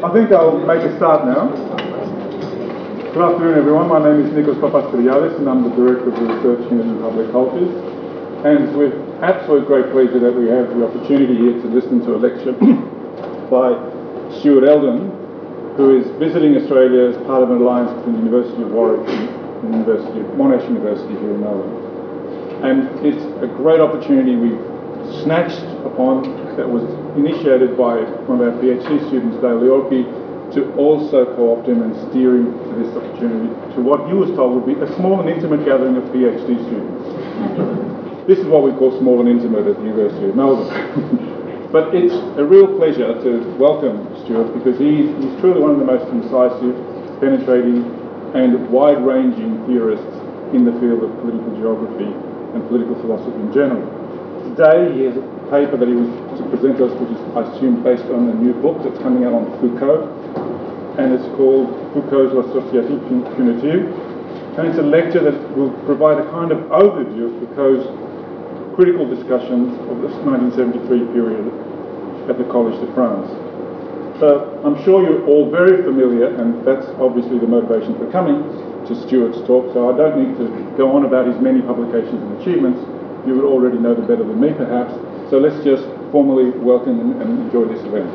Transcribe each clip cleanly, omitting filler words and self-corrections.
I think I'll make a start now. Good afternoon, everyone. My name is Nikos Papaspiliadis, and I'm the Director of the Research Unit in Public Cultures. And it's with absolute great pleasure that we have the opportunity here to listen to a lecture by Stuart Eldon, who is visiting Australia as part of an alliance between the University of Warwick and Monash University here in Melbourne. And it's a great opportunity we've snatched upon that was initiated by one of our PhD students, Dale Yorkie, to also co-opt him and steer him to this opportunity, to what he was told would be a small and intimate gathering of PhD students. This is what we call small and intimate at the University of Melbourne. But it's a real pleasure to welcome Stuart, because he's truly one of the most incisive, penetrating and wide-ranging theorists in the field of political geography and political philosophy in general. Today he has a paper that he was to present us, which is, I assume, based on a new book that's coming out on Foucault, and it's called Foucault's L'Association Punitive, and it's a lecture that will provide a kind of overview of Foucault's critical discussions of the 1973 period at the Collège de France. So I'm sure you're all very familiar, and that's obviously the motivation for coming to Stuart's talk, so I don't need to go on about his many publications and achievements. You would already know them better than me, perhaps. So let's just formally welcome and enjoy this event.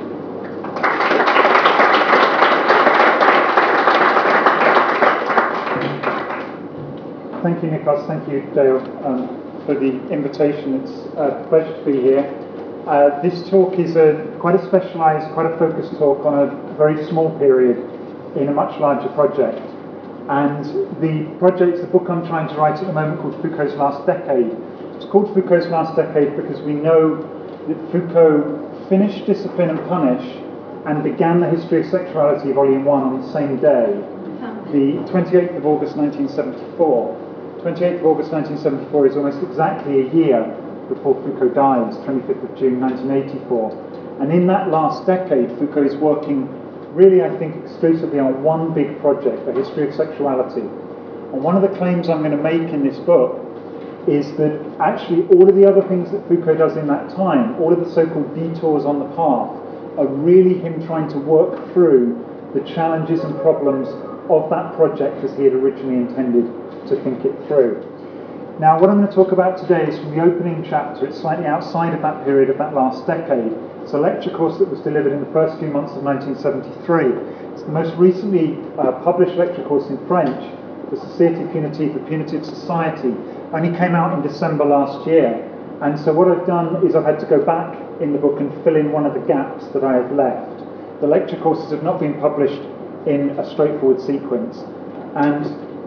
Thank you, Nikos. Thank you, Dale, for the invitation. It's a pleasure to be here. This talk is quite a specialised, quite a focused talk on a very small period in a much larger project. And the project, the book I'm trying to write at the moment, called Foucault's Last Decade. It's called Foucault's Last Decade because we know that Foucault finished Discipline and Punish and began the History of Sexuality, Volume 1, on the same day, the 28th of August 1974. 28th of August 1974 is almost exactly a year before Foucault dies, 25th of June 1984. And in that last decade, Foucault is working really, I think, exclusively on one big project, the history of sexuality. And one of the claims I'm going to make in this book is that actually all of the other things that Foucault does in that time, all of the so-called detours on the path, are really him trying to work through the challenges and problems of that project as he had originally intended to think it through. Now, what I'm going to talk about today is from the opening chapter. It's slightly outside of that period of that last decade. It's a lecture course that was delivered in the first few months of 1973. It's the most recently published lecture course in French, the Société Punitive, the Punitive Society, only came out in December last year. And so what I've done is I've had to go back in the book and fill in one of the gaps that I have left. The lecture courses have not been published in a straightforward sequence. And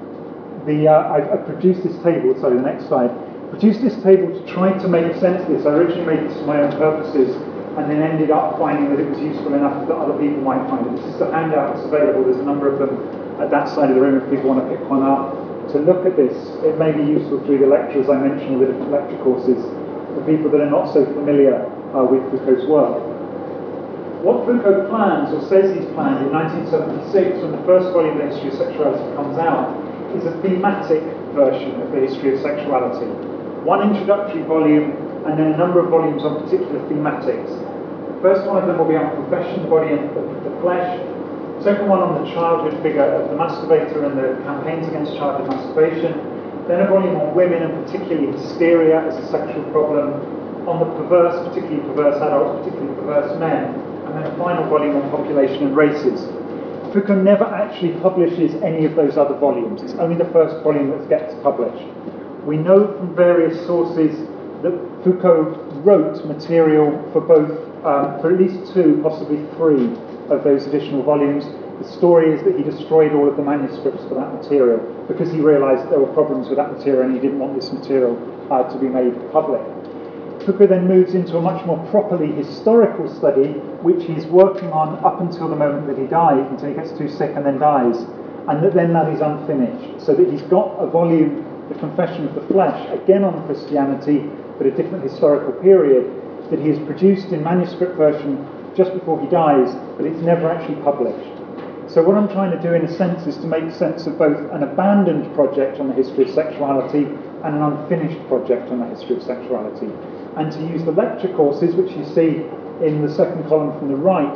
I've produced this table, sorry, the next slide. Produced this table to try to make sense of this. I originally made this for my own purposes and then ended up finding that it was useful enough that other people might find it. This is the handout that's available. There's a number of them at that side of the room if people want to pick one up. To look at this, it may be useful through the lecture, as I mentioned, with the different lecture courses, for people that are not so familiar with Foucault's work. What Foucault plans, or says he's planned, in 1976, when the first volume of the History of Sexuality comes out, is a thematic version of the History of Sexuality. One introductory volume, and then a number of volumes on particular thematics. The first one of them will be on confession, the body and the flesh. The second one on the childhood figure of the masturbator and the campaigns against childhood masturbation. Then a volume on women and particularly hysteria as a sexual problem. On the perverse, particularly perverse adults, particularly perverse men. And then a final volume on population and races. Foucault never actually publishes any of those other volumes. It's only the first volume that gets published. We know from various sources that Foucault wrote material for both, for at least 2, possibly 3 of those additional volumes. The story is that he destroyed all of the manuscripts for that material because he realised there were problems with that material and he didn't want this material to be made public. Foucault then moves into a much more properly historical study, which he's working on up until the moment that he dies, until he gets too sick and then dies, and that is unfinished. So that he's got a volume, The Confession of the Flesh, again on Christianity, but a different historical period, that he has produced in manuscript version just before he dies, but it's never actually published. So what I'm trying to do, in a sense, is to make sense of both an abandoned project on the history of sexuality and an unfinished project on the history of sexuality. And to use the lecture courses, which you see in the second column from the right,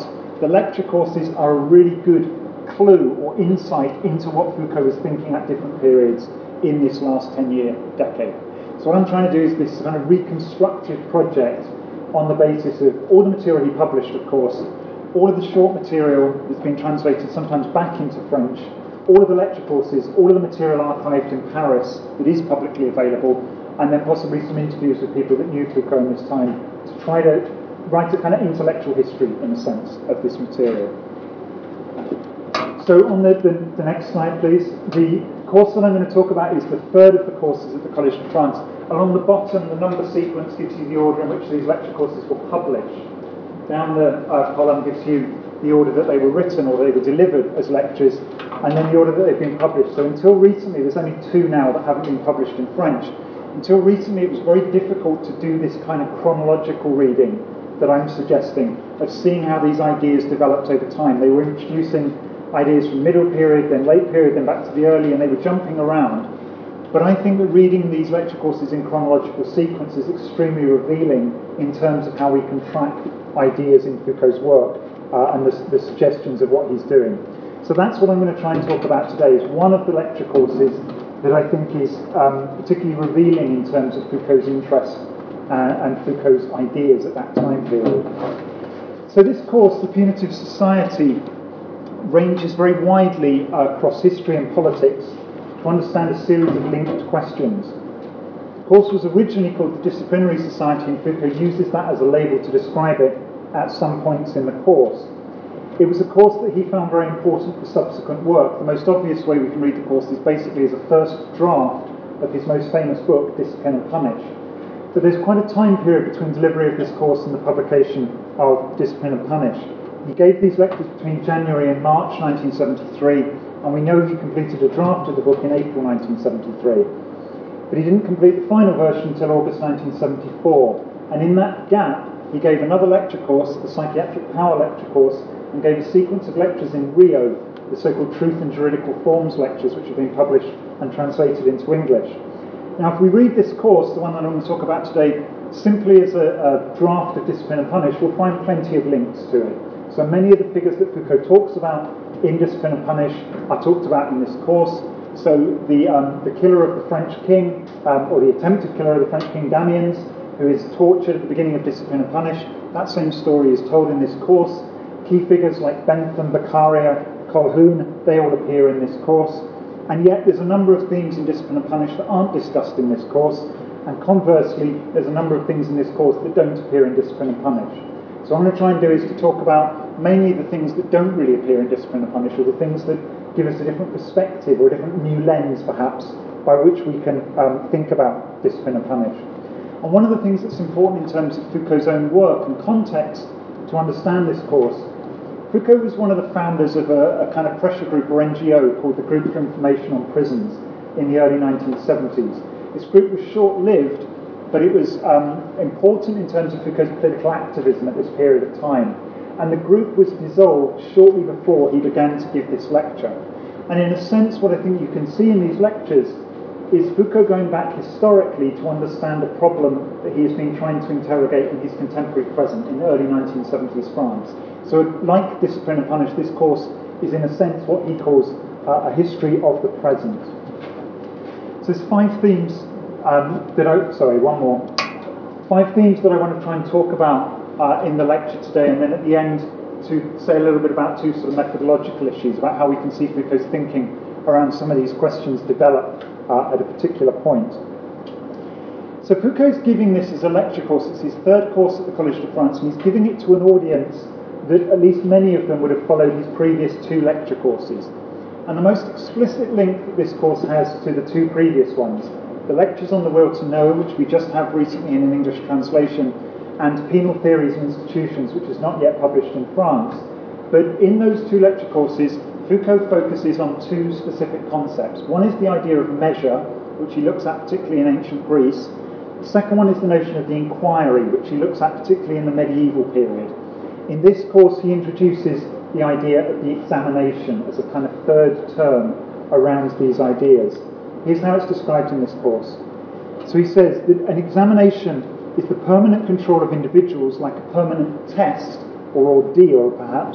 the lecture courses are a really good clue or insight into what Foucault was thinking at different periods in this last 10-year decade. So what I'm trying to do is this kind of reconstructive project on the basis of all the material he published, of course, all of the short material that's been translated sometimes back into French, all of the lecture courses, all of the material archived in Paris that is publicly available, and then possibly some interviews with people that knew Foucault in this time to try to write a kind of intellectual history, in a sense, of this material. So on the next slide, please. The course that I'm going to talk about is the third of the courses at the Collège de France. Along the bottom, the number sequence gives you the order in which these lecture courses were published. Down the column gives you the order that they were written or they were delivered as lectures, and then the order that they've been published. So until recently, there's only 2 now that haven't been published in French. Until recently, it was very difficult to do this kind of chronological reading that I'm suggesting, of seeing how these ideas developed over time. They were introducing ideas from middle period, then late period, then back to the early, and they were jumping around. But I think that reading these lecture courses in chronological sequence is extremely revealing in terms of how we can track ideas in Foucault's work and the suggestions of what he's doing. So that's what I'm going to try and talk about today, is one of the lecture courses that I think is particularly revealing in terms of Foucault's interest and Foucault's ideas at that time period. So this course, The Punitive Society, ranges very widely across history and politics to understand a series of linked questions. The course was originally called the Disciplinary Society, and Foucault uses that as a label to describe it at some points in the course. It was a course that he found very important for subsequent work. The most obvious way we can read the course is basically as a first draft of his most famous book, Discipline and Punish. But there's quite a time period between delivery of this course and the publication of Discipline and Punish. He gave these lectures between January and March 1973, and we know he completed a draft of the book in April 1973. But he didn't complete the final version until August 1974. And in that gap, he gave another lecture course, the Psychiatric Power lecture course, and gave a sequence of lectures in Rio, the so-called Truth and Juridical Forms lectures, which have been published and translated into English. Now, if we read this course, the one that I'm going to talk about today, simply as a draft of Discipline and Punish, we'll find plenty of links to it. So many of the figures that Foucault talks about in Discipline and Punish are talked about in this course. So the killer of the French king, or the attempted killer of the French king, Damiens, who is tortured at the beginning of Discipline and Punish, that same story is told in this course. Key figures like Bentham, Beccaria, Colquhoun, they all appear in this course. And yet there's a number of themes in Discipline and Punish that aren't discussed in this course, and conversely, there's a number of things in this course that don't appear in Discipline and Punish. So what I'm going to try and do is to talk about mainly the things that don't really appear in Discipline and Punish, or the things that give us a different perspective or a different new lens, perhaps, by which we can think about Discipline and Punish. And one of the things that's important in terms of Foucault's own work and context to understand this course, Foucault was one of the founders of a kind of pressure group or NGO called the Group for Information on Prisons in the early 1970s. This group was short-lived, but it was important in terms of Foucault's political activism at this period of time. And the group was dissolved shortly before he began to give this lecture. And in a sense, what I think you can see in these lectures is Foucault going back historically to understand a problem that he has been trying to interrogate in his contemporary present in early 1970s France. So like Discipline and Punish, this course is in a sense what he calls a history of the present. So there's 5 themes five themes that I want to try and talk about in the lecture today, and then at the end to say a little bit about 2 sort of methodological issues, about how we can see Foucault's thinking around some of these questions develop at a particular point. So Foucault's giving this as a lecture course. It's his 3rd course at the Collège de France, and he's giving it to an audience that at least many of them would have followed his previous 2 lecture courses. And the most explicit link that this course has to the 2 previous ones, the lectures on the will to know, which we just have recently in an English translation, and Penal Theories and Institutions, which is not yet published in France. But in those 2 lecture courses, Foucault focuses on 2 specific concepts. One is the idea of measure, which he looks at particularly in ancient Greece. The second one is the notion of the inquiry, which he looks at particularly in the medieval period. In this course, he introduces the idea of the examination as a kind of 3rd term around these ideas. Here's how it's described in this course. So he says that an examination is the permanent control of individuals, like a permanent test or ordeal, perhaps,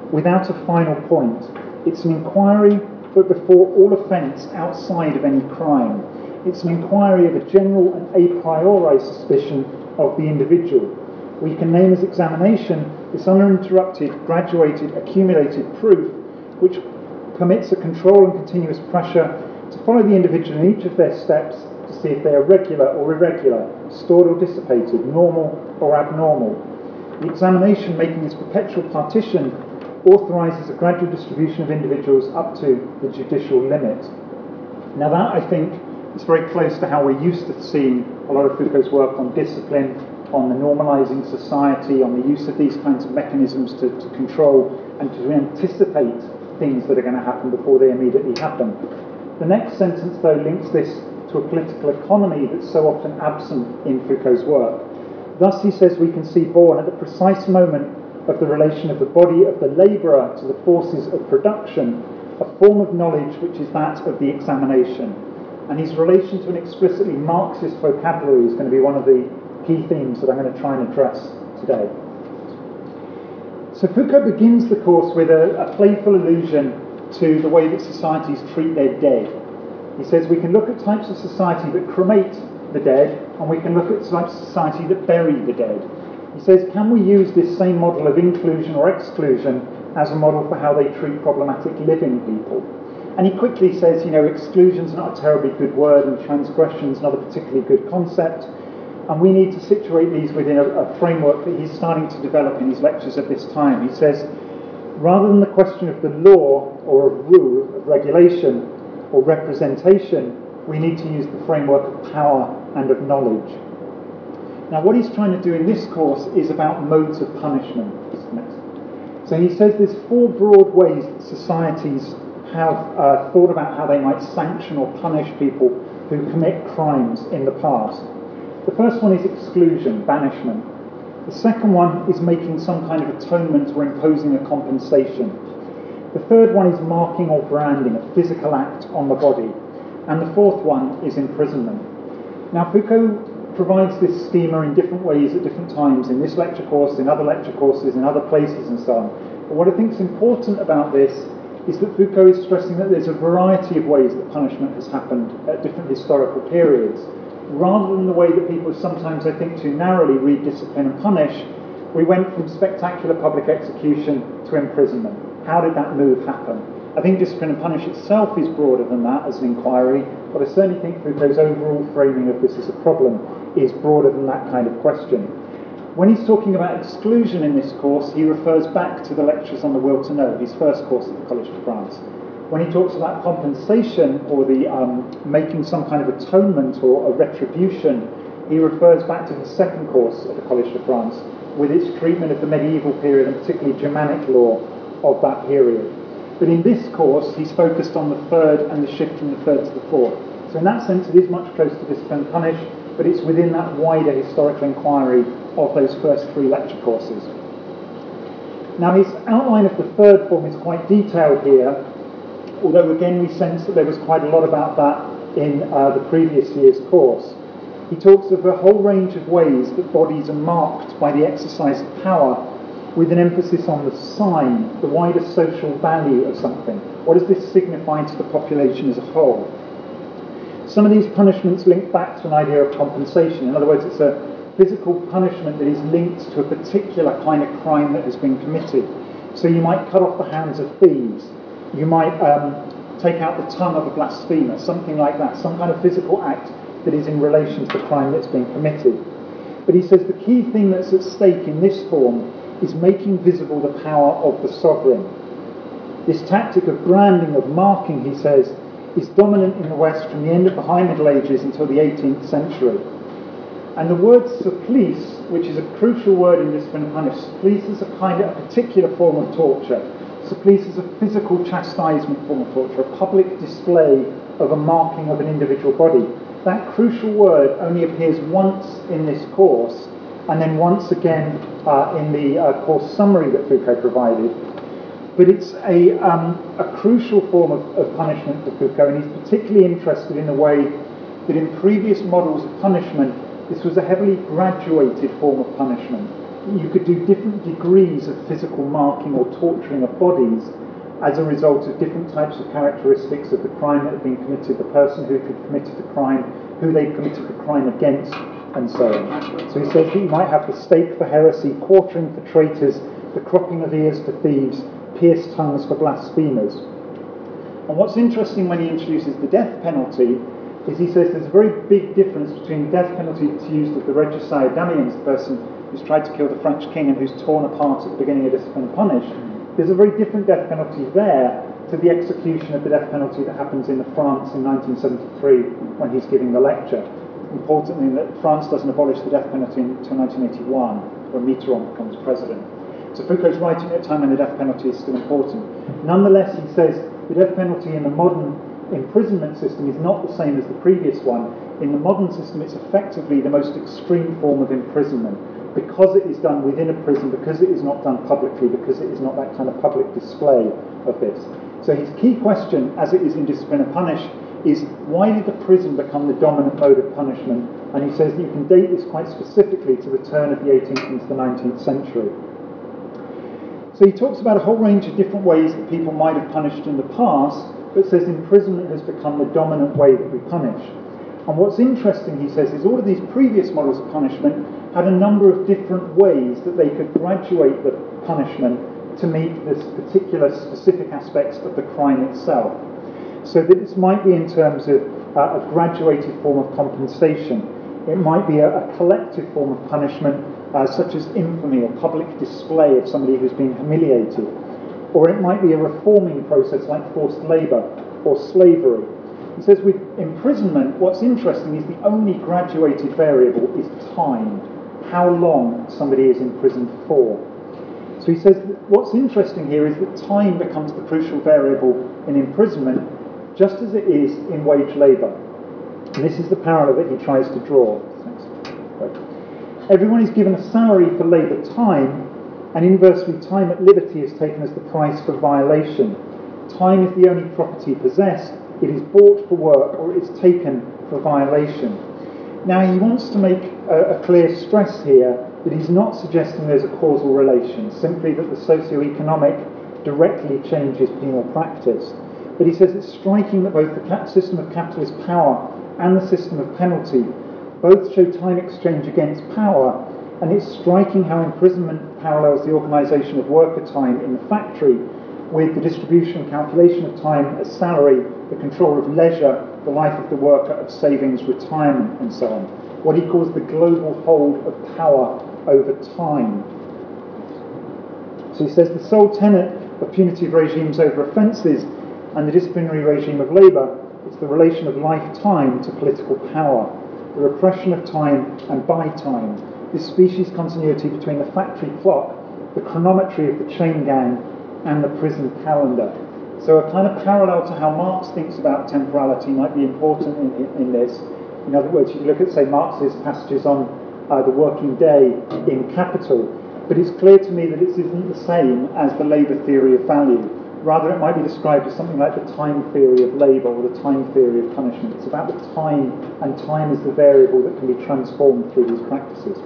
without a final point. It's an inquiry, but before all offence outside of any crime. It's an inquiry of a general and a priori suspicion of the individual. We can name as examination this uninterrupted, graduated, accumulated proof which permits a control and continuous pressure to follow the individual in each of their steps to see if they are regular or irregular, stored or dissipated, normal or abnormal. The examination, making this perpetual partition, authorises a gradual distribution of individuals up to the judicial limit. Now that, I think, is very close to how we're used to seeing a lot of Foucault's work on discipline, on the normalising society, on the use of these kinds of mechanisms to control and to anticipate things that are going to happen before they immediately happen. The next sentence, though, links this to a political economy that's so often absent in Foucault's work. Thus, he says, we can see born at the precise moment of the relation of the body of the labourer to the forces of production, a form of knowledge which is that of the examination. And his relation to an explicitly Marxist vocabulary is going to be one of the key themes that I'm going to try and address today. So Foucault begins the course with a playful allusion to the way that societies treat their dead. He says we can look at types of society that cremate the dead, and we can look at types of society that bury the dead. He says, can we use this same model of inclusion or exclusion as a model for how they treat problematic living people? And he quickly says, exclusion's not a terribly good word, and transgression's not a particularly good concept, and we need to situate these within a framework that he's starting to develop in his lectures at this time. He says, rather than the question of the law or of rule, of regulation or representation, we need to use the framework of power and of knowledge. Now, what he's trying to do in this course is about modes of punishment. So he says there's 4 broad ways that societies have thought about how they might sanction or punish people who commit crimes in the past. The first one is exclusion, banishment. The second one is making some kind of atonement or imposing a compensation. The third one is marking or branding, a physical act on the body. And the fourth one is imprisonment. Now, Foucault provides this schema in different ways at different times, in this lecture course, in other lecture courses, in other places and so on. But what I think is important about this is that Foucault is stressing that there's a variety of ways that punishment has happened at different historical periods. Rather than the way that people sometimes, I think, too narrowly read discipline and punish, we went from spectacular public execution to imprisonment. How did that move happen? I think discipline and punish itself is broader than that as an inquiry, but I certainly think Foucault's overall framing of this as a problem is broader than that kind of question. When he's talking about exclusion in this course, he refers back to the lectures on the will to know, his first course at the Collège de France. When he talks about compensation or the making some kind of atonement or a retribution, he refers back to his second course at the Collège de France with its treatment of the medieval period and particularly Germanic law of that period. But in this course, he's focused on the third and the shift from the third to the fourth. So in that sense, it is much closer to discipline and punish, but it's within that wider historical inquiry of those first 3 lecture courses. Now, his outline of the third form is quite detailed here, although again we sense that there was quite a lot about that in the previous year's course. He talks of a whole range of ways that bodies are marked by the exercise of power, with an emphasis on the sign, the wider social value of something. What does this signify to the population as a whole? Some of these punishments link back to an idea of compensation. In other words, it's a physical punishment that is linked to a particular kind of crime that has been committed. So you might cut off the hands of thieves. You might take out the tongue of a blasphemer, something like that, some kind of physical act that is in relation to the crime that's been committed. But he says the key thing that's at stake in this form is making visible the power of the sovereign. This tactic of branding, of marking, he says, is dominant in the West from the end of the High Middle Ages until the 18th century. And the word supplice, which is a crucial word in discipline and punish, supplice is a particular form of torture. Supplice is a physical chastisement form of torture, a public display of a marking of an individual body. That crucial word only appears once in this course, and then once again in the course summary that Foucault provided. But it's a crucial form of punishment for Foucault, and he's particularly interested in the way that in previous models of punishment, this was a heavily graduated form of punishment. you could do different degrees of physical marking or torturing of bodies as a result of different types of characteristics of the crime that had been committed, the person who had committed the crime, who they committed the crime against, and so on. So he says that you might have the stake for heresy, quartering for traitors, the cropping of ears for thieves, pierced tongues for blasphemers. And what's interesting when he introduces the death penalty is he says there's a very big difference between the death penalty that's used of the regicide Damiens, the person who's tried to kill the French king and who's torn apart at the beginning of Discipline and Punish. There's a very different death penalty there to the execution of the death penalty that happens in France in 1973 when he's giving the lecture. Importantly, that France doesn't abolish the death penalty until 1981, when Mitterrand becomes president. So Foucault's writing at a time when the death penalty is still important. Nonetheless, he says the death penalty in the modern imprisonment system is not the same as the previous one. In the modern system, it's effectively the most extreme form of imprisonment because it is done within a prison, because it is not done publicly, because it is not that kind of public display of this. So his key question, as it is in Discipline and Punish, is why did the prison become the dominant mode of punishment? And he says that you can date this quite specifically to the turn of the 18th into the 19th century. So he talks about a whole range of different ways that people might have punished in the past, but says imprisonment has become the dominant way that we punish. And what's interesting, he says, is all of these previous models of punishment had a number of different ways that they could graduate the punishment to meet this particular specific aspects of the crime itself. So that this might be in terms of a graduated form of compensation. It might be a collective form of punishment, such as infamy or public display of somebody who's been humiliated. Or it might be a reforming process like forced labour or slavery. He says with imprisonment, what's interesting is the only graduated variable is time, how long somebody is imprisoned for. So he says that what's interesting here is that time becomes the crucial variable in imprisonment, just as it is in wage labour. And this is the parallel that he tries to draw. Everyone is given a salary for labour time, and inversely time at liberty is taken as the price for violation. Time is the only property possessed. It is bought for work or it is taken for violation. Now he wants to make a clear stress here that he's not suggesting there's a causal relation, simply that the socio-economic directly changes penal practice. But he says it's striking that both the system of capitalist power and the system of penalty both show time exchange against power, and it's striking how imprisonment parallels the organisation of worker time in the factory with the distribution and calculation of time as salary, the control of leisure, the life of the worker, of savings, retirement, and so on. What he calls the global hold of power over time. So he says the sole tenet of punitive regimes over offences and the disciplinary regime of labour is the relation of lifetime to political power, the repression of time and by time, this species continuity between the factory clock, the chronometry of the chain gang, and the prison calendar. So a kind of parallel to how Marx thinks about temporality might be important in this. In other words, you look at, say, Marx's passages on the working day in Capital, but it's clear to me that it isn't the same as the labour theory of value. Rather, it might be described as something like the time theory of labour or the time theory of punishment. It's about the time, and time is the variable that can be transformed through these practices.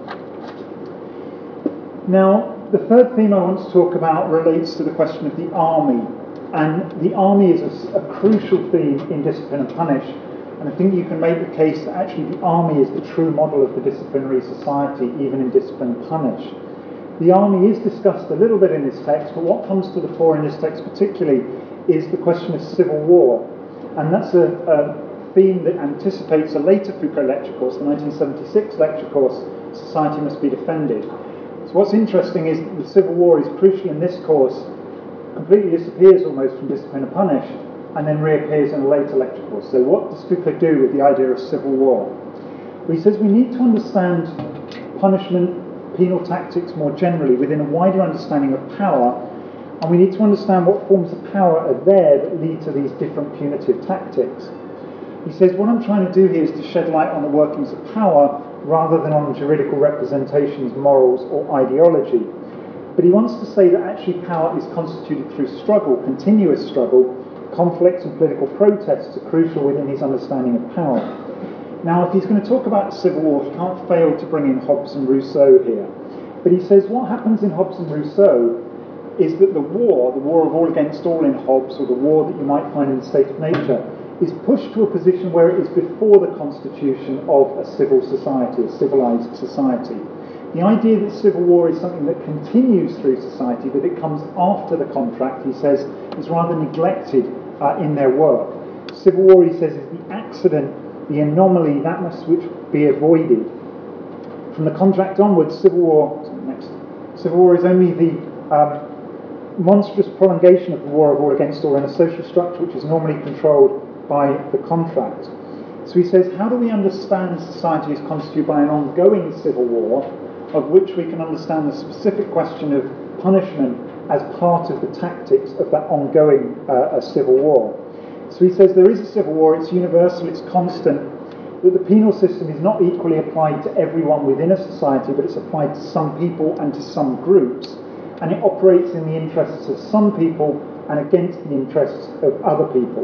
Now, the third theme I want to talk about relates to the question of the army. And the army is a crucial theme in Discipline and Punish. And I think you can make the case that actually the army is the true model of the disciplinary society, even in Discipline and Punish. The army is discussed a little bit in this text, but what comes to the fore in this text particularly is the question of civil war. And that's a theme that anticipates a later Foucault lecture course, the 1976 lecture course, Society Must Be Defended. So what's interesting is that the civil war is crucial in this course, completely disappears almost from Discipline and Punish, and then reappears in a later lecture course. So what does Foucault do with the idea of civil war? Well, he says we need to understand punishment, penal tactics more generally within a wider understanding of power, and we need to understand what forms of power are there that lead to these different punitive tactics. He says what I'm trying to do here is to shed light on the workings of power rather than on juridical representations, morals, or ideology. But he wants to say that actually power is constituted through struggle, continuous struggle. Conflicts and political protests are crucial within his understanding of power. Now, if he's going to talk about the Civil War, he can't fail to bring in Hobbes and Rousseau here. But he says what happens in Hobbes and Rousseau is that the war of all against all in Hobbes, or the war that you might find in the State of Nature, is pushed to a position where it is before the constitution of a civil society, a civilized society. The idea that civil war is something that continues through society, that it comes after the contract, he says, is rather neglected in their work. Civil war, he says, is the accident, the anomaly, that must which be avoided. From the contract onwards, civil war is only the monstrous prolongation of the war of all against all in a social structure which is normally controlled by the contract. So he says, how do we understand society as constituted by an ongoing civil war, of which we can understand the specific question of punishment as part of the tactics of that ongoing civil war? So he says there is a civil war, it's universal, it's constant, that the penal system is not equally applied to everyone within a society, but it's applied to some people and to some groups, and it operates in the interests of some people and against the interests of other people.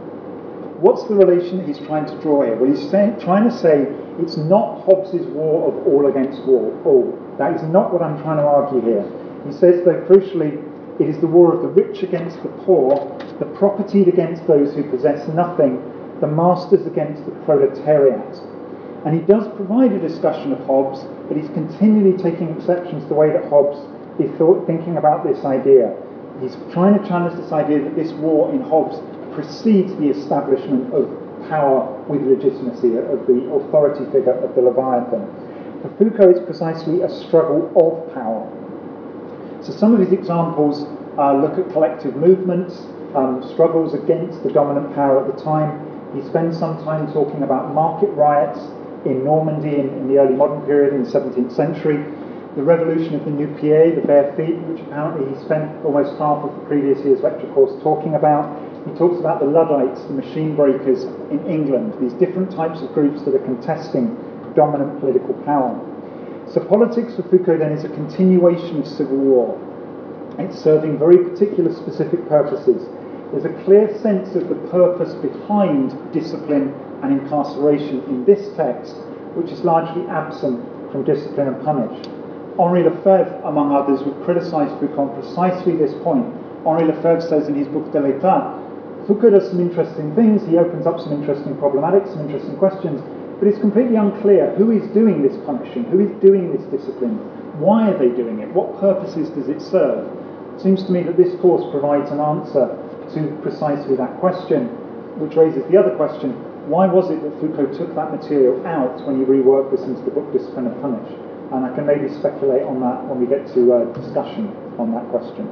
What's the relation that he's trying to draw here? Well, he's trying to say it's not Hobbes's war of all against all. That is not what I'm trying to argue here. He says, though, crucially, it is the war of the rich against the poor, the propertied against those who possess nothing, the masters against the proletariat. And he does provide a discussion of Hobbes, but he's continually taking exceptions to the way that Hobbes is thinking about this idea. He's trying to challenge this idea that this war in Hobbes precedes the establishment of power with legitimacy, of the authority figure of the Leviathan. For Foucault, it's precisely a struggle of power. So some of his examples look at collective movements, struggles against the dominant power at the time. He spends some time talking about market riots in Normandy in the early modern period in the 17th century, the revolution of the Nu-Pieds, the bare feet, which apparently he spent almost half of the previous year's lecture course talking about. He talks about the Luddites, the machine breakers in England, these different types of groups that are contesting dominant political power. So politics for Foucault then is a continuation of civil war. It's serving very particular specific purposes. There's a clear sense of the purpose behind discipline and incarceration in this text, which is largely absent from Discipline and Punish. Henri Lefebvre, among others, would criticise Foucault on precisely this point. Henri Lefebvre says in his book De l'État, Foucault does some interesting things, he opens up some interesting problematics, some interesting questions, but it's completely unclear who is doing this punishing, who is doing this discipline, why are they doing it, what purposes does it serve? It seems to me that this course provides an answer to precisely that question, which raises the other question, why was it that Foucault took that material out when he reworked this into the book Discipline and Punish? And I can maybe speculate on that when we get to a discussion on that question.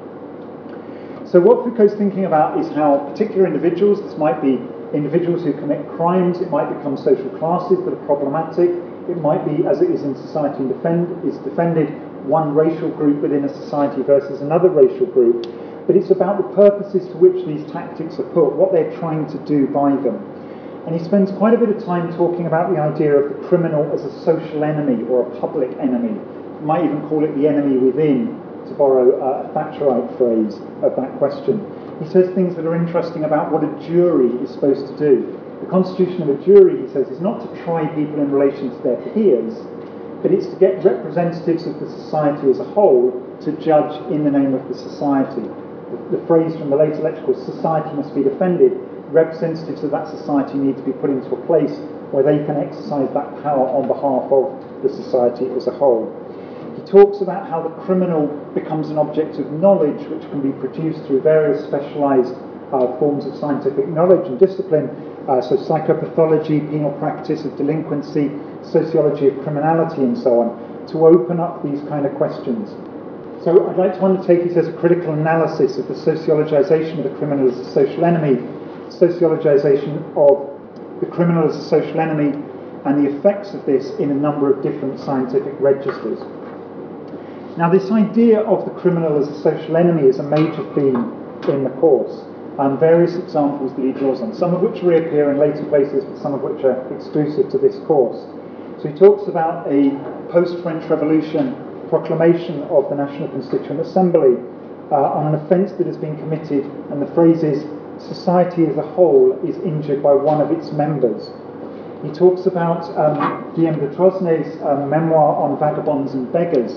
So what Foucault's thinking about is how particular individuals, this might be individuals who commit crimes, it might become social classes that are problematic, it might be, as it is in society is defended, one racial group within a society versus another racial group, but it's about the purposes to which these tactics are put, what they're trying to do by them. And he spends quite a bit of time talking about the idea of the criminal as a social enemy or a public enemy. You might even call it the enemy within, to borrow a Thatcherite phrase of that question. He says things that are interesting about what a jury is supposed to do. The constitution of a jury, he says, is not to try people in relation to their peers, but it's to get representatives of the society as a whole to judge in the name of the society. The phrase from the later lecture called society must be defended. Representatives of that society need to be put into a place where they can exercise that power on behalf of the society as a whole. He talks about how the criminal becomes an object of knowledge which can be produced through various specialised forms of scientific knowledge and discipline, so psychopathology, penal practice of delinquency, sociology of criminality and so on, to open up these kind of questions. So I'd like to undertake, he says, a critical analysis of the sociologisation of the criminal as a social enemy, sociologisation of the criminal as a social enemy, and the effects of this in a number of different scientific registers. Now, this idea of the criminal as a social enemy is a major theme in the course, and various examples that he draws on, some of which reappear in later places, but some of which are exclusive to this course. So he talks about a post-French Revolution proclamation of the National Constituent Assembly on an offence that has been committed, and the phrase is, society as a whole is injured by one of its members. He talks about Guillaume de Trosnay's memoir on vagabonds and beggars,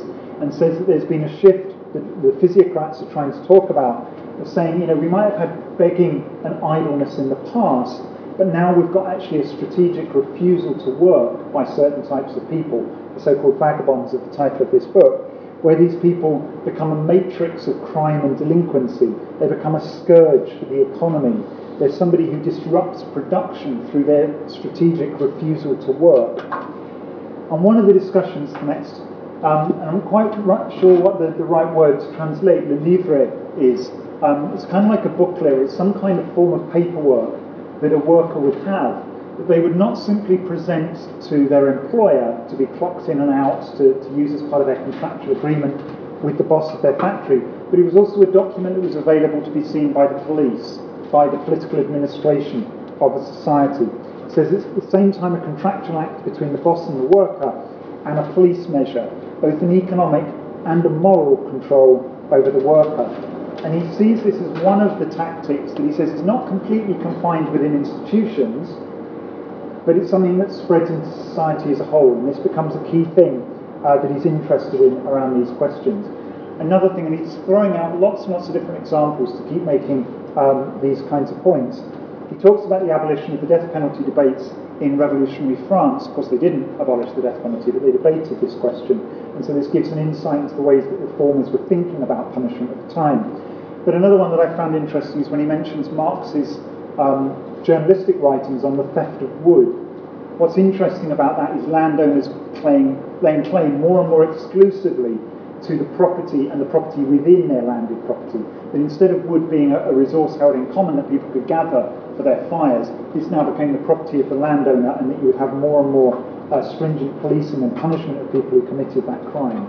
and says that there's been a shift that the physiocrats are trying to talk about, of saying, we might have had begging and idleness in the past, but now we've got actually a strategic refusal to work by certain types of people. The so-called vagabonds is the title of this book, where these people become a matrix of crime and delinquency. They become a scourge for the economy. There's somebody who disrupts production through their strategic refusal to work. And one of the discussions next, and I'm quite sure what the right word to translate le livre is. It's kind of like a booklet. It's some kind of form of paperwork that a worker would have, that they would not simply present to their employer to be clocked in and out to use as part of their contractual agreement with the boss of their factory, but it was also a document that was available to be seen by the police, by the political administration of a society. It says it's at the same time a contractual act between the boss and the worker and a police measure, both an economic and a moral control over the worker. And he sees this as one of the tactics that he says is not completely confined within institutions, but it's something that spreads into society as a whole, and this becomes a key thing that he's interested in around these questions. Another thing, and he's throwing out lots and lots of different examples to keep making these kinds of points. He talks about the abolition of the death penalty debates in revolutionary France. Of course, they didn't abolish the death penalty, but they debated this question. And so this gives an insight into the ways that reformers were thinking about punishment at the time. But another one that I found interesting is when he mentions Marx's journalistic writings on the theft of wood. What's interesting about that is landowners laying claim more and more exclusively to the property and the property within their landed property. That instead of wood being a resource held in common that people could gather for their fires, this now became the property of the landowner, and that you would have more and more stringent policing and punishment of people who committed that crime.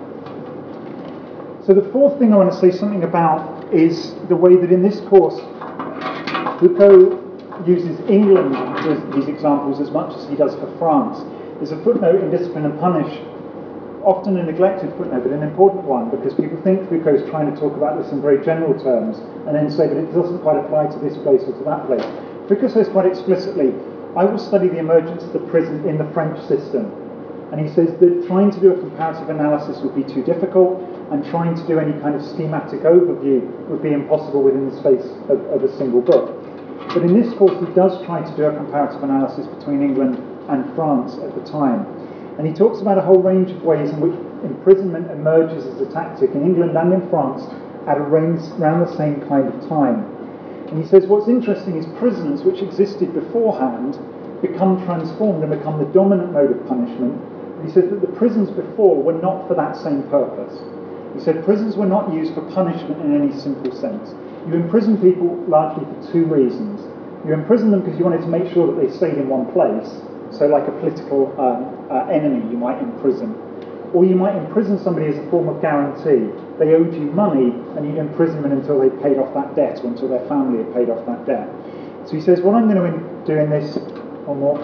So the fourth thing I want to say something about is the way that in this course Foucault uses England as these examples as much as he does for France. There's a footnote in Discipline and Punish, often a neglected footnote, but an important one, because people think Foucault's trying to talk about this in very general terms and then say that it doesn't quite apply to this place or to that place. Foucault says quite explicitly, I will study the emergence of the prison in the French system. And he says that trying to do a comparative analysis would be too difficult, and trying to do any kind of schematic overview would be impossible within the space of a single book. But in this course, he does try to do a comparative analysis between England and France at the time. And he talks about a whole range of ways in which imprisonment emerges as a tactic in England and in France at around the same kind of time. And he says what's interesting is prisons, which existed beforehand, become transformed and become the dominant mode of punishment. He said that the prisons before were not for that same purpose. He said prisons were not used for punishment in any simple sense. You imprison people largely for two reasons. You imprison them because you wanted to make sure that they stayed in one place, so like a political enemy you might imprison. Or you might imprison somebody as a form of guarantee. They owed you money and you'd imprison them until they paid off that debt, or until their family had paid off that debt. So he says what I'm going to do in this or more,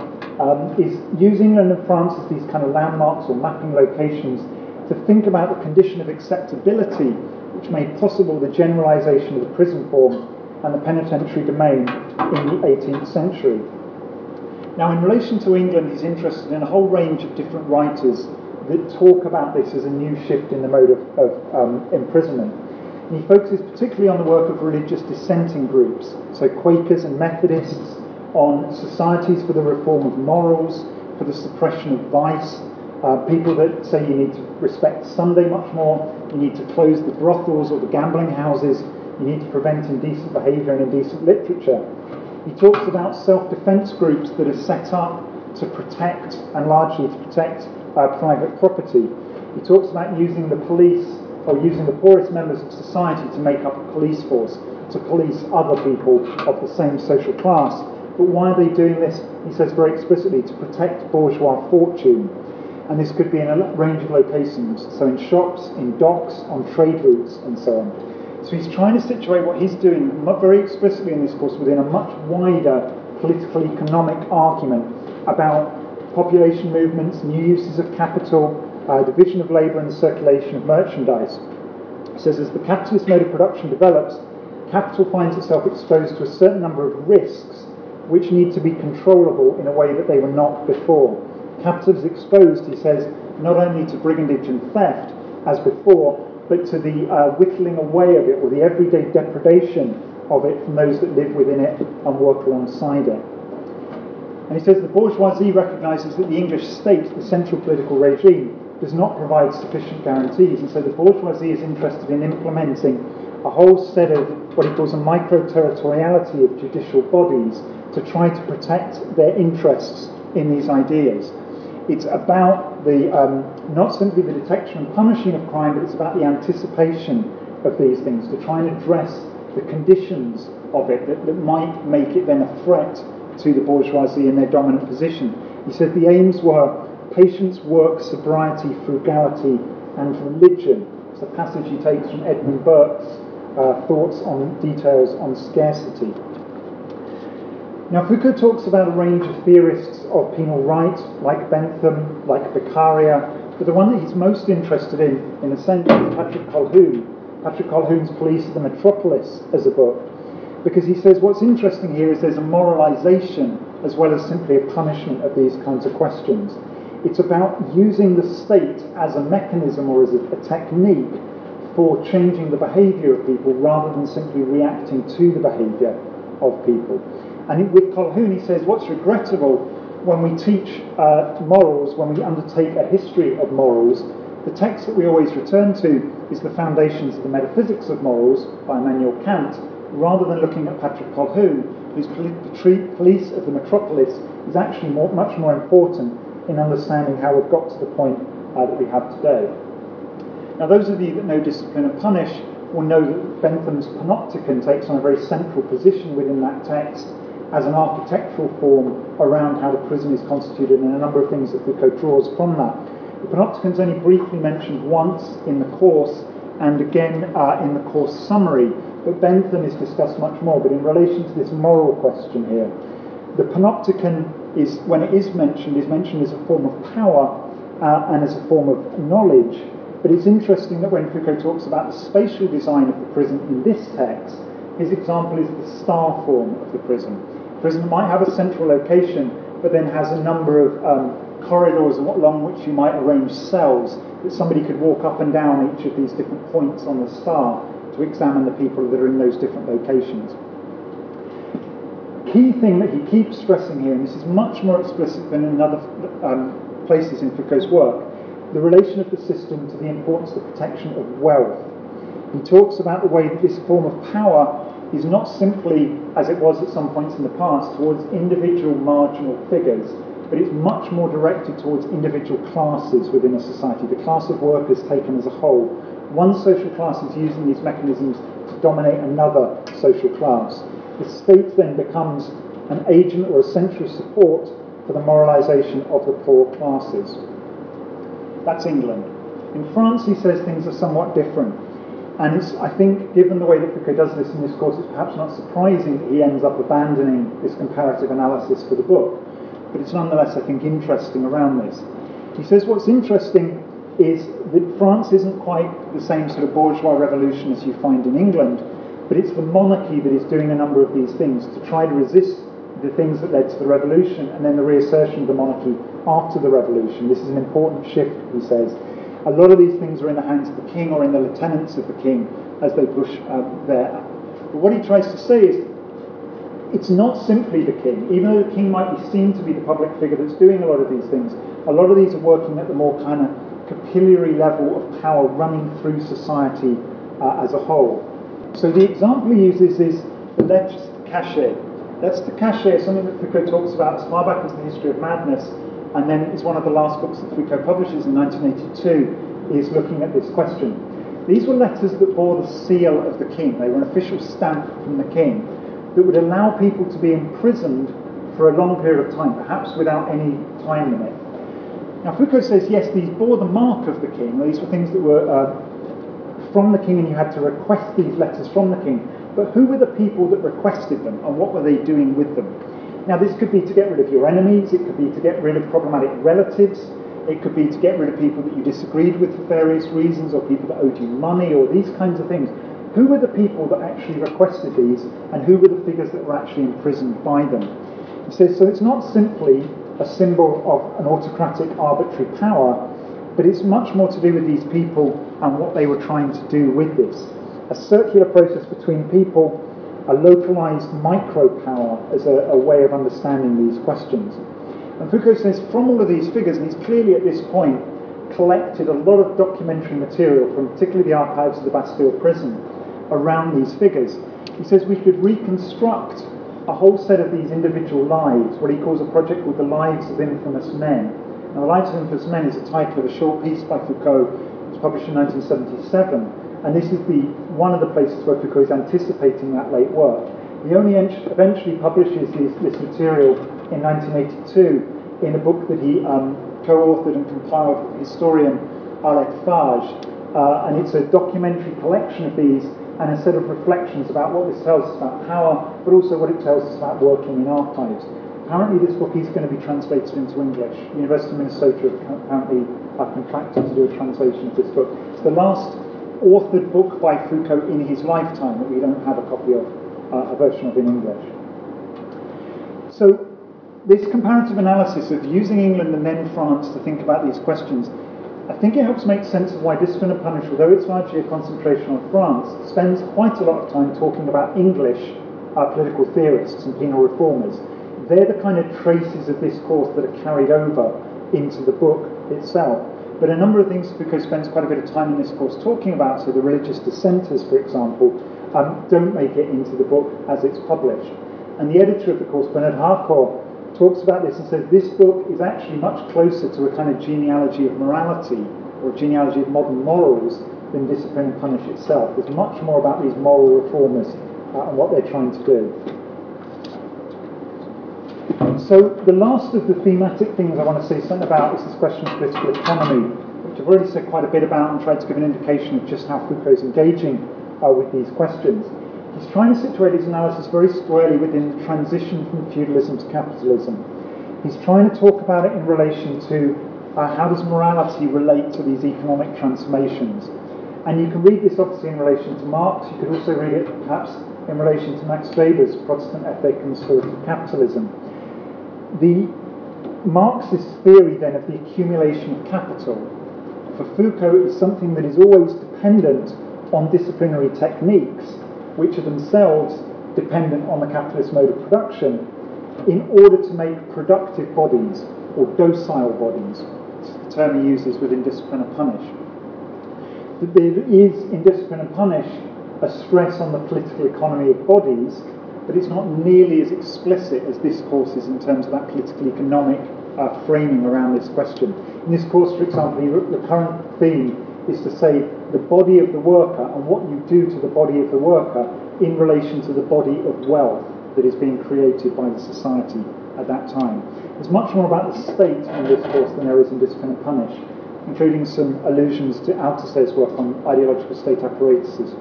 is use England and France as these kind of landmarks or mapping locations to think about the condition of acceptability which made possible the generalisation of the prison form and the penitentiary domain in the 18th century. Now, in relation to England, he's interested in a whole range of different writers that talk about this as a new shift in the mode of imprisonment. And he focuses particularly on the work of religious dissenting groups, so Quakers and Methodists, on societies for the reform of morals, for the suppression of vice, people that say you need to respect Sunday much more, you need to close the brothels or the gambling houses, you need to prevent indecent behaviour and indecent literature. He talks about self-defence groups that are set up to protect, and largely to protect, private property. He talks about using the police, or using the poorest members of society to make up a police force, to police other people of the same social class. But why are they doing this? He says very explicitly, to protect bourgeois fortune. And this could be in a range of locations, so in shops, in docks, on trade routes, and so on. So he's trying to situate what he's doing very explicitly in this course within a much wider political economic argument about population movements, new uses of capital, division of labour and the circulation of merchandise. He says as the capitalist mode of production develops, capital finds itself exposed to a certain number of risks which need to be controllable in a way that they were not before. Capital is exposed, he says, not only to brigandage and theft, as before, but to the whittling away of it, or the everyday depredation of it from those that live within it and work alongside it. And he says the bourgeoisie recognises that the English state, the central political regime, does not provide sufficient guarantees, and so the bourgeoisie is interested in implementing a whole set of what he calls a micro-territoriality of judicial bodies to try to protect their interests in these ideas. It's about the not simply the detection and punishing of crime, but it's about the anticipation of these things, to try and address the conditions of it that might make it then a threat to the bourgeoisie in their dominant position. He said the aims were patience, work, sobriety, frugality, and religion. It's a passage he takes from Edmund Burke's thoughts on details on scarcity. Now, Foucault talks about a range of theorists of penal right, like Bentham, like Beccaria, but the one that he's most interested in a sense, is Patrick Colquhoun. Patrick Colquhoun's Police of the Metropolis as a book, because he says what's interesting here is there's a moralisation as well as simply a punishment of these kinds of questions. It's about using the state as a mechanism or as a technique for changing the behaviour of people rather than simply reacting to the behaviour of people. And with Colquhoun, he says what's regrettable when we teach morals, when we undertake a history of morals, the text that we always return to is the Foundations of the Metaphysics of Morals by Immanuel Kant, rather than looking at Patrick Colquhoun, whose Police of the Metropolis is actually much more important in understanding how we've got to the point that we have today. Now, those of you that know Discipline and Punish will know that Bentham's Panopticon takes on a very central position within that text as an architectural form around how the prison is constituted and a number of things that Foucault draws from that. The Panopticon's only briefly mentioned once in the course and again in the course summary, but Bentham is discussed much more. But in relation to this moral question here, the Panopticon is, when it is mentioned as a form of power and as a form of knowledge. But it's interesting that when Foucault talks about the spatial design of the prison in this text, his example is the star form of the prison. The prison might have a central location, but then has a number of corridors along which you might arrange cells that somebody could walk up and down each of these different points on the star to examine the people that are in those different locations. Key thing that he keeps stressing here, and this is much more explicit than in other places in Foucault's work, the relation of the system to the importance of the protection of wealth. He talks about the way that this form of power is not simply, as it was at some points in the past, towards individual marginal figures, but it's much more directed towards individual classes within a society, the class of workers taken as a whole. One social class is using these mechanisms to dominate another social class. The state then becomes an agent or essential support for the moralisation of the poor classes. That's England. In France, he says things are somewhat different. And it's, I think, given the way that Foucault does this in this course, it's perhaps not surprising that he ends up abandoning this comparative analysis for the book. But it's nonetheless, I think, interesting around this. He says what's interesting is that France isn't quite the same sort of bourgeois revolution as you find in England, but it's the monarchy that is doing a number of these things to try to resist the things that led to the revolution and then the reassertion of the monarchy after the revolution. This is an important shift, he says. A lot of these things are in the hands of the king or in the lieutenants of the king as they push there. But what he tries to say is it's not simply the king. Even though the king might be seen to be the public figure that's doing a lot of these things, a lot of these are working at the more kind of capillary level of power running through society as a whole. So the example he uses is the lettres de cachet. Lettres de cachet is something that Foucault talks about as far back as the History of Madness, and then it's one of the last books that Foucault publishes in 1982, is looking at this question. These were letters that bore the seal of the king. They were an official stamp from the king that would allow people to be imprisoned for a long period of time, perhaps without any time limit. Now Foucault says, yes, these bore the mark of the king. These were things that were from the king, and you had to request these letters from the king. But who were the people that requested them, and what were they doing with them? Now this could be to get rid of your enemies, it could be to get rid of problematic relatives, it could be to get rid of people that you disagreed with for various reasons, or people that owed you money, or these kinds of things. Who were the people that actually requested these, and who were the figures that were actually imprisoned by them? He says, so it's not simply a symbol of an autocratic arbitrary power, But it's much more to do with these people and what they were trying to do with this. A circular process between people, a localized micro-power as a way of understanding these questions. And Foucault says from all of these figures, and he's clearly at this point collected a lot of documentary material from particularly the archives of the Bastille prison around these figures. He says we could reconstruct a whole set of these individual lives, what he calls a project called The Lives of Infamous Men. Now, The Lives of Infamous Men is a title of a short piece by Foucault. It was published in 1977, and this is one of the places where Foucault is anticipating that late work. He only eventually publishes this material in 1982 in a book that he co-authored and compiled with historian Arlette Fage, and it's a documentary collection of these and a set of reflections about what this tells us about power, but also what it tells us about working in archives. Apparently this book is going to be translated into English. University of Minnesota apparently are contracted to do a translation of this book. It's the last authored book by Foucault in his lifetime that we don't have a copy of, a version of in English. So this comparative analysis of using England and then France to think about these questions, I think it helps make sense of why Discipline and Punish, although it's largely a concentration on France, spends quite a lot of time talking about English political theorists and penal reformers. They're the kind of traces of this course that are carried over into the book itself. But a number of things Foucault spends quite a bit of time in this course talking about, so the religious dissenters, for example, don't make it into the book as it's published. And the editor of the course, Bernard Harcourt, talks about this and says this book is actually much closer to a kind of genealogy of morality or genealogy of modern morals than Discipline and Punish itself. There's much more about these moral reformers and what they're trying to do. So the last of the thematic things I want to say something about is this question of political economy, which I've already said quite a bit about and tried to give an indication of just how Foucault is engaging with these questions. He's trying to situate his analysis very squarely within the transition from feudalism to capitalism. He's trying to talk about it in relation to how does morality relate to these economic transformations. And you can read this obviously in relation to Marx. You could also read it perhaps in relation to Max Weber's Protestant Ethic and Spirit of Capitalism. The Marxist theory then of the accumulation of capital for Foucault is something that is always dependent on disciplinary techniques, which are themselves dependent on the capitalist mode of production, in order to make productive bodies, or docile bodies, which is the term he uses within Discipline and Punish. That there is, in Discipline and Punish, a stress on the political economy of bodies, but it's not nearly as explicit as this course is in terms of that political economic framing around this question. In this course, for example, the current theme is to say the body of the worker and what you do to the body of the worker in relation to the body of wealth that is being created by the society at that time. There's much more about the state in this course than there is in Discipline and Punish, including some allusions to Althusser's work on ideological state apparatuses.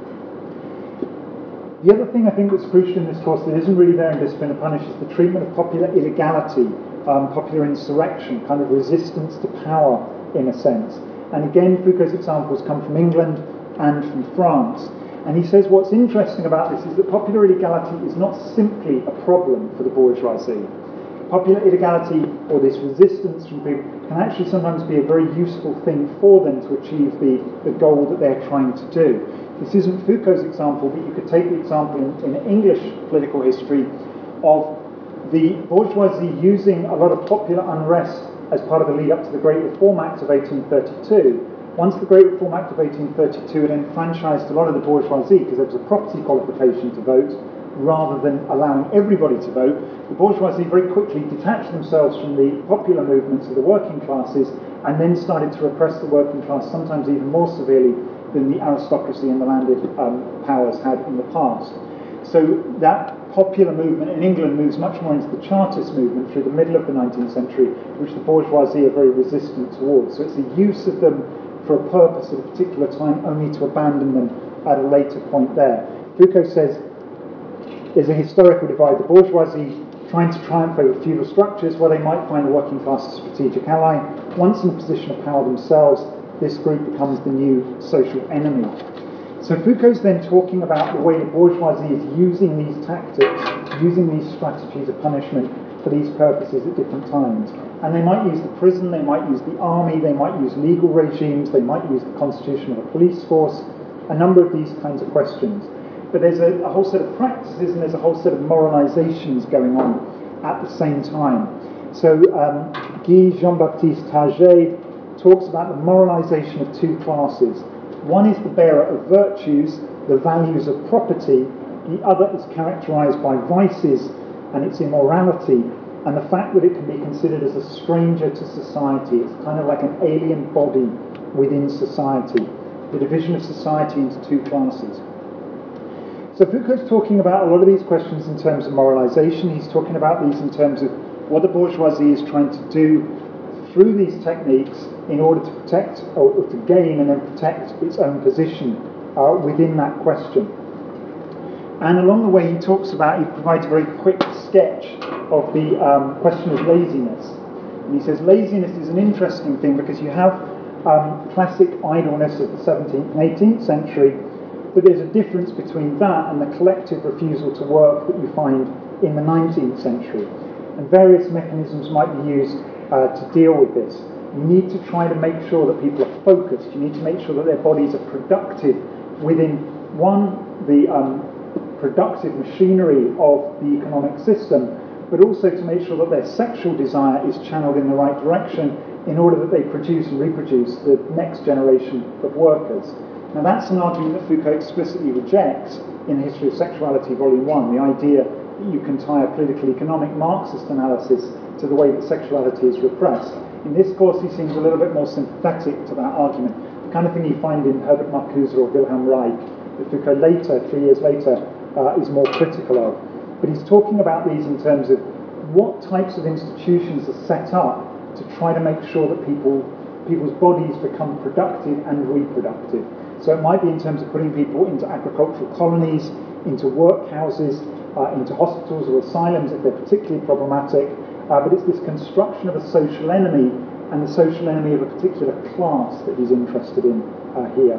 The other thing I think that's crucial in this course that isn't really there in Discipline and Punish is the treatment of popular illegality, popular insurrection, kind of resistance to power in a sense. And again, Foucault's examples come from England and from France. And he says what's interesting about this is that popular illegality is not simply a problem for the bourgeoisie. Popular illegality, or this resistance from people, can actually sometimes be a very useful thing for them to achieve the goal that they're trying to do. This isn't Foucault's example, but you could take the example in English political history of the bourgeoisie using a lot of popular unrest as part of the lead up to the Great Reform Act of 1832. Once the Great Reform Act of 1832 had enfranchised a lot of the bourgeoisie, because there was a property qualification to vote, rather than allowing everybody to vote, the bourgeoisie very quickly detached themselves from the popular movements of the working classes and then started to repress the working class, sometimes even more severely than the aristocracy and the landed powers had in the past. So that popular movement in England moves much more into the Chartist movement through the middle of the 19th century, which the bourgeoisie are very resistant towards. So it's the use of them for a purpose at a particular time, only to abandon them at a later point there. Foucault says there's a historical divide. The bourgeoisie trying to triumph over feudal structures where they might find the working class a strategic ally. Once in a position of power themselves, this group becomes the new social enemy. So Foucault's then talking about the way the bourgeoisie is using these tactics, using these strategies of punishment for these purposes at different times. And they might use the prison, they might use the army, they might use legal regimes, they might use the constitution of a police force, a number of these kinds of questions. But there's a whole set of practices and there's a whole set of moralizations going on at the same time. So Guy Jean-Baptiste Target talks about the moralization of two classes. One is the bearer of virtues, the values of property. The other is characterized by vices and its immorality, and the fact that it can be considered as a stranger to society. It's kind of like an alien body within society. The division of society into two classes. So Foucault's talking about a lot of these questions in terms of moralization. He's talking about these in terms of what the bourgeoisie is trying to do through these techniques in order to protect or to gain and then protect its own position within that question. And along the way he provides a very quick sketch of the question of laziness. And he says laziness is an interesting thing because you have classic idleness of the 17th and 18th century, but there's a difference between that and the collective refusal to work that you find in the 19th century. And various mechanisms might be used to deal with this. You need to try to make sure that people are focused. You need to make sure that their bodies are productive within, the productive machinery of the economic system, but also to make sure that their sexual desire is channeled in the right direction in order that they produce and reproduce the next generation of workers. Now that's an argument that Foucault explicitly rejects in History of Sexuality, Volume 1, the idea that you can tie a political economic Marxist analysis to the way that sexuality is repressed. In this course he seems a little bit more sympathetic to that argument, the kind of thing you find in Herbert Marcuse or Wilhelm Reich, that Foucault later, 3 years later, is more critical of. But he's talking about these in terms of what types of institutions are set up to try to make sure that people's bodies become productive and reproductive. So it might be in terms of putting people into agricultural colonies, into workhouses, into hospitals or asylums if they're particularly problematic, but it's this construction of a social enemy and the social enemy of a particular class that he's interested in here.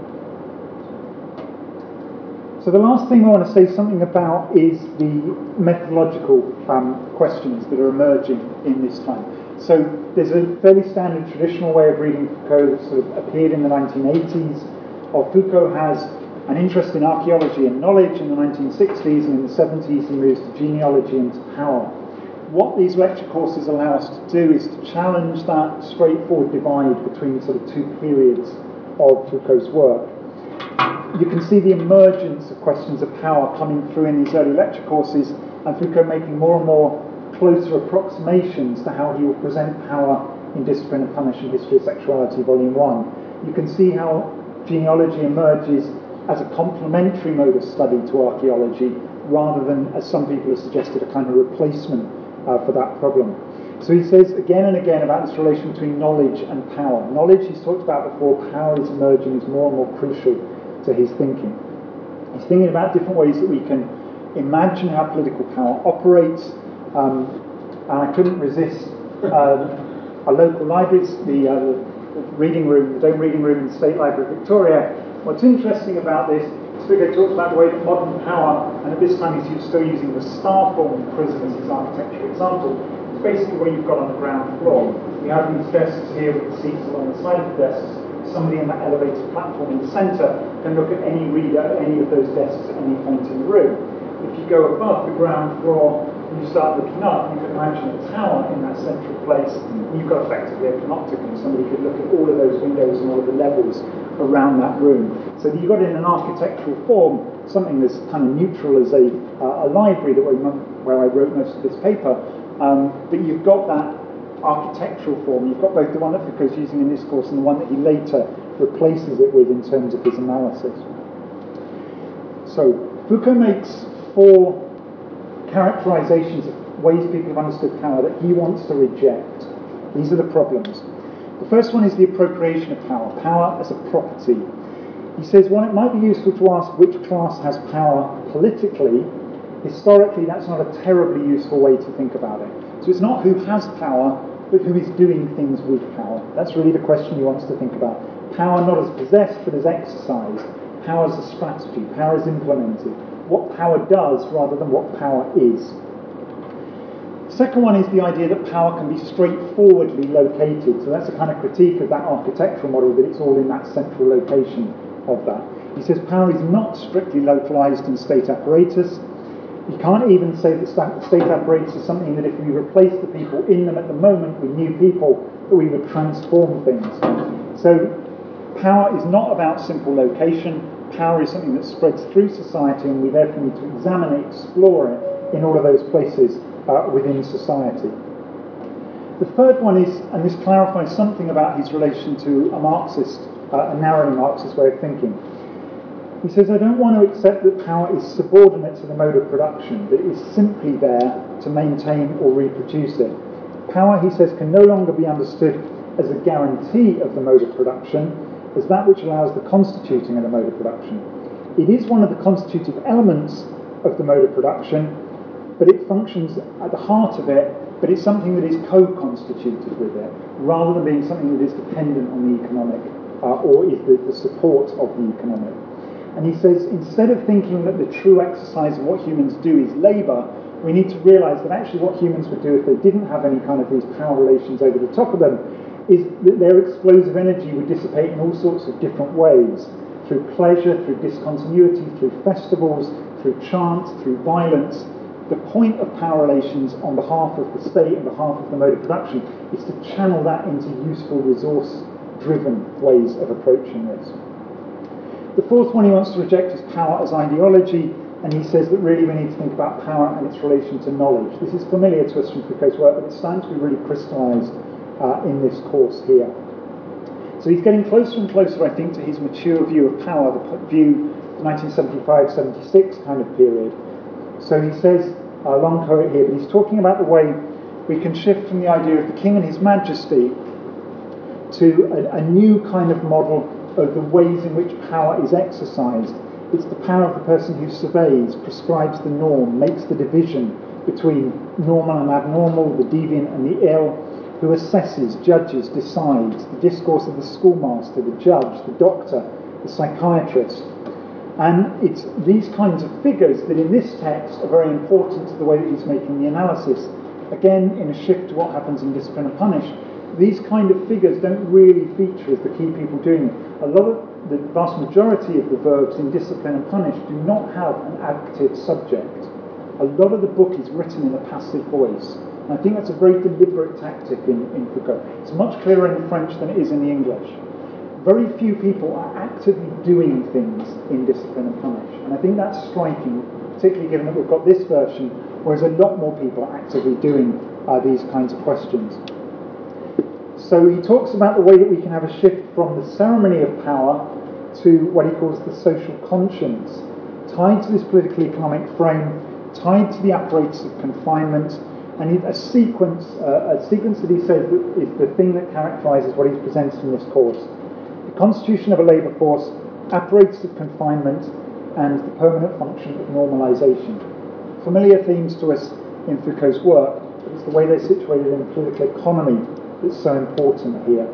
So the last thing I want to say something about is the methodological questions that are emerging in this time. So there's a fairly standard traditional way of reading Foucault that sort of appeared in the 1980s. Foucault has an interest in archaeology and knowledge in the 1960s, and in the 70s he moves to genealogy and to power. What these lecture courses allow us to do is to challenge that straightforward divide between sort of two periods of Foucault's work. You can see the emergence of questions of power coming through in these early lecture courses, and Foucault making more and more closer approximations to how he will present power in Discipline and Punishment, History of Sexuality, Volume 1. You can see how genealogy emerges as a complementary mode of study to archaeology, rather than, as some people have suggested, a kind of replacement for that problem. So he says again and again about this relation between knowledge and power. Knowledge, he's talked about before, power is emerging as more and more crucial to his thinking. He's thinking about different ways that we can imagine how political power operates, and I couldn't resist our local libraries, the reading room, the Dome Reading Room in the State Library of Victoria. What's interesting about this is Foucault talks about the way that modern power, and at this time he's still using the star form prison as his architectural example. It's basically what you've got on the ground floor. You have these desks here with the seats along the side of the desks. Somebody in that elevated platform in the centre can look at any reader at any of those desks at any point in the room. If you go above the ground floor and you start looking up, you can imagine a tower in that central place, and you've got effectively a panopticon. Somebody could look at all of those windows and all of the levels around that room. So you've got in an architectural form something that's kind of neutral as a library, where I wrote most of this paper, but you've got that architectural form. You've got both the one that Foucault's using in this course and the one that he later replaces it with in terms of his analysis. So Foucault makes 4 characterizations of ways people have understood power that he wants to reject. These are the problems. The first one is the appropriation of power, power as a property. He says, well, it might be useful to ask which class has power politically. Historically, that's not a terribly useful way to think about it. So it's not who has power, but who is doing things with power. That's really the question he wants to think about. Power not as possessed, but as exercised. Power as a strategy. Power as implemented. What power does rather than what power is. Second one is the idea that power can be straightforwardly located. So that's a kind of critique of that architectural model, that it's all in that central location of that. He says power is not strictly localized in state apparatus. You can't even say that state apparatus is something that if we replace the people in them at the moment with new people, that we would transform things. So power is not about simple location. Power is something that spreads through society, and we therefore need to examine it, explore it in all of those places within society. The third one is, and this clarifies something about his relation to a Marxist, a narrowly Marxist way of thinking. He says, I don't want to accept that power is subordinate to the mode of production, that it is simply there to maintain or reproduce it. Power, he says, can no longer be understood as a guarantee of the mode of production, as that which allows the constituting of the mode of production. It is one of the constitutive elements of the mode of production, but it functions at the heart of it, but it's something that is co-constituted with it, rather than being something that is dependent on the economic, or is the support of the economic. And he says, instead of thinking that the true exercise of what humans do is labour, we need to realise that actually what humans would do if they didn't have any kind of these power relations over the top of them is that their explosive energy would dissipate in all sorts of different ways, through pleasure, through discontinuity, through festivals, through chant, through violence. The point of power relations on behalf of the state, on behalf of the mode of production, is to channel that into useful, resource-driven ways of approaching this. The fourth one he wants to reject is power as ideology, and he says that really we need to think about power and its relation to knowledge. This is familiar to us from Foucault's work, but it's starting to be really crystallised in this course here. So he's getting closer and closer, I think, to his mature view of power, the view, the 1975-76 kind of period. So he says, a long quote here, but he's talking about the way we can shift from the idea of the king and his majesty to a new kind of model of the ways in which power is exercised. It's the power of the person who surveys, prescribes the norm, makes the division between normal and abnormal, the deviant and the ill, who assesses, judges, decides, the discourse of the schoolmaster, the judge, the doctor, the psychiatrist. And it's these kinds of figures that in this text are very important to the way that he's making the analysis. Again, in a shift to what happens in Discipline and Punish, these kind of figures don't really feature as the key people doing it. A lot of the vast majority of the verbs in Discipline and Punish do not have an active subject. A lot of the book is written in a passive voice. And I think that's a very deliberate tactic in Foucault. It's much clearer in the French than it is in the English. Very few people are actively doing things in Discipline and Punish. And I think that's striking, particularly given that we've got this version, whereas a lot more people are actively doing these kinds of questions. So he talks about the way that we can have a shift from the ceremony of power to what he calls the social conscience, tied to this politically economic frame, tied to the apparatus of confinement, and a sequence that he says is the thing that characterises what he's presented in this course. The constitution of a labour force, apparatus of confinement, and the permanent function of normalisation. Familiar themes to us in Foucault's work, but it's the way they're situated in the political economy that's so important here.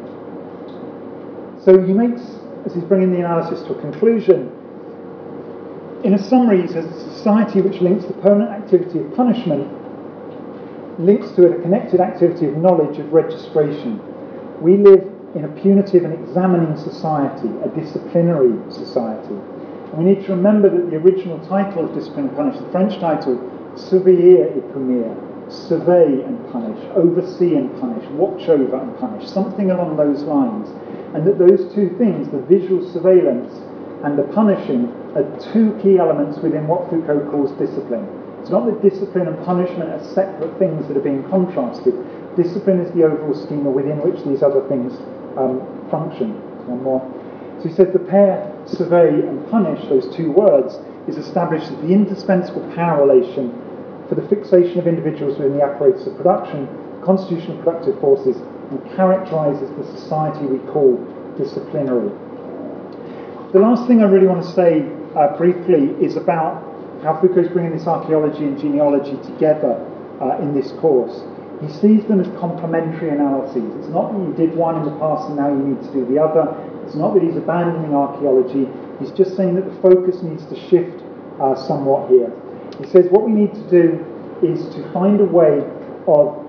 So he makes, as he's bringing the analysis to a conclusion, in a summary he says a society which links the permanent activity of punishment links to it a connected activity of knowledge, of registration. We live in a punitive and examining society, a disciplinary society. And we need to remember that the original title of Discipline and Punish, the French title, Surveiller et punir, survey and punish, oversee and punish, watch over and punish, something along those lines. And that those two things, the visual surveillance and the punishing, are two key elements within what Foucault calls discipline. It's not that discipline and punishment are separate things that are being contrasted. Discipline is the overall schema within which these other things function. One more. So he says the pair survey and punish, those two words, is established as the indispensable power relation for the fixation of individuals within the apparatus of production, constitution of productive forces, and characterises the society we call disciplinary. The last thing I really want to say briefly is about how Foucault's bringing this archaeology and genealogy together in this course. He sees them as complementary analyses. It's not that you did one in the past and now you need to do the other. It's not that he's abandoning archaeology. He's just saying that the focus needs to shift somewhat here. He says what we need to do is to find a way of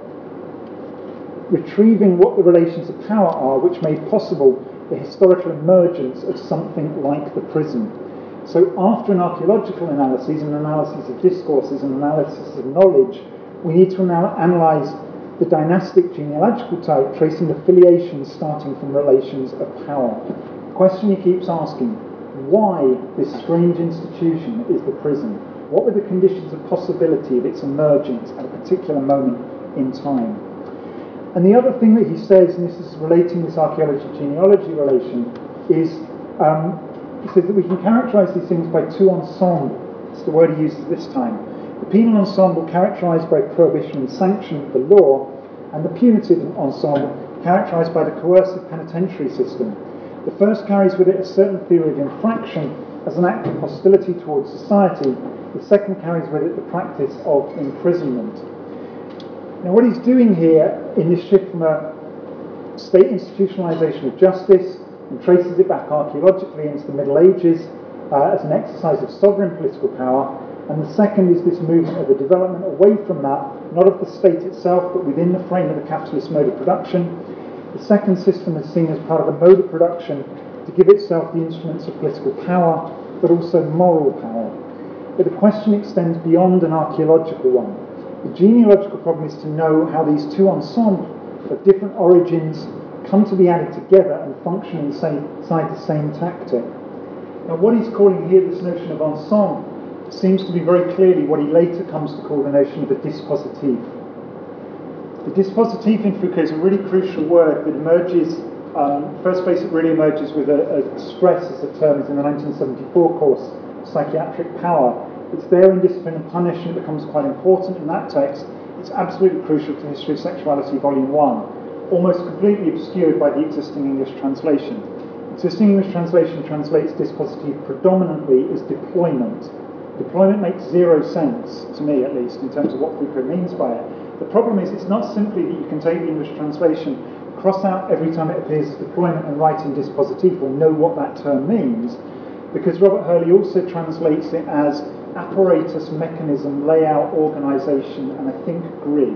retrieving what the relations of power are, which made possible the historical emergence of something like the prism. So after an archaeological analysis, an analysis of discourses, an analysis of knowledge, we need to now analyse the dynastic genealogical type, tracing the filiations starting from relations of power. The question he keeps asking, why this strange institution is the prism? What were the conditions of possibility of its emergence at a particular moment in time? And the other thing that he says, and this is relating this archaeology-genealogy relation, is he says that we can characterise these things by two ensembles. It's the word he uses this time. The penal ensemble characterised by prohibition and sanction of the law, and the punitive ensemble characterised by the coercive penitentiary system. The first carries with it a certain theory of infraction as an act of hostility towards society. The second carries with it the practice of imprisonment. Now what he's doing here in this shift from a state institutionalisation of justice and traces it back archaeologically into the Middle Ages as an exercise of sovereign political power, and the second is this movement of a development away from that, not of the state itself, but within the frame of the capitalist mode of production. The second system is seen as part of a mode of production to give itself the instruments of political power, but also moral power. But the question extends beyond an archaeological one. The genealogical problem is to know how these two ensembles of different origins come to be added together and function inside the same tactic. Now what he's calling here this notion of ensemble seems to be very clearly what he later comes to call the notion of a dispositif. The dispositif in Foucault is a really crucial word that emerges, first place it really emerges with a stress, as the term is in the 1974 course, Psychiatric Power. It's there in Discipline and Punishment, it becomes quite important in that text. It's absolutely crucial to History of Sexuality, Volume 1, almost completely obscured by the existing English translation. Existing English translation translates dispositif predominantly as deployment. Deployment makes zero sense, to me at least, in terms of what Foucault means by it. The problem is it's not simply that you can take the English translation, cross out every time it appears as deployment and write in dispositif or know what that term means, because Robert Hurley also translates it as apparatus, mechanism, layout, organisation, and I think grid,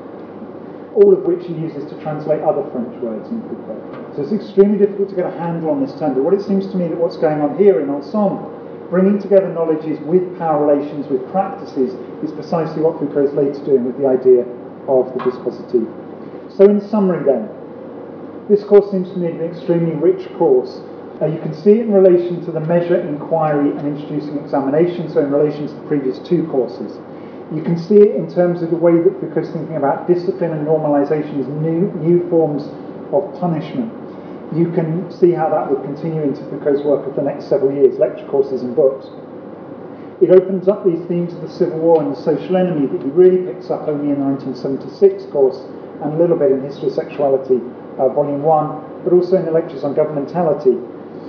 all of which he uses to translate other French words in Foucault. So it's extremely difficult to get a handle on this term, but what it seems to me that what's going on here in ensemble, bringing together knowledges with power relations, with practices, is precisely what Foucault is later doing with the idea of the dispositif. So in summary then, this course seems to me an extremely rich course. You can see it in relation to the measure, inquiry and introducing examination, so in relation to the previous two courses. You can see it in terms of the way that Foucault's thinking about discipline and normalisation as new forms of punishment. You can see how that would continue into Foucault's work of the next several years, lecture courses and books. It opens up these themes of the Civil War and the social enemy that he really picks up only in the 1976 course and a little bit in History of Sexuality, Volume 1, but also in the lectures on governmentality.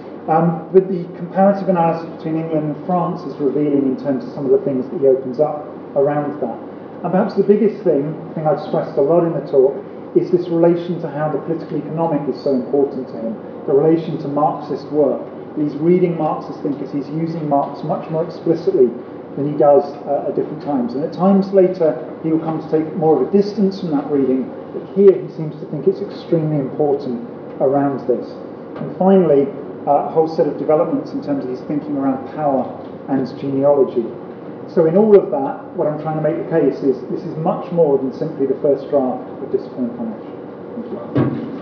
But the comparative analysis between England and France is revealing in terms of some of the things that he opens up around that. And perhaps the biggest thing I've stressed a lot in the talk, is this relation to how the political economic is so important to him, the relation to Marxist work. He's reading Marxist thinkers, he's using Marx much more explicitly than he does at different times. And at times later, he will come to take more of a distance from that reading, but here he seems to think it's extremely important around this. And finally, a whole set of developments in terms of his thinking around power and genealogy. So in all of that, what I'm trying to make the case is this is much more than simply the first draft of Discipline and Punishment. Thank you.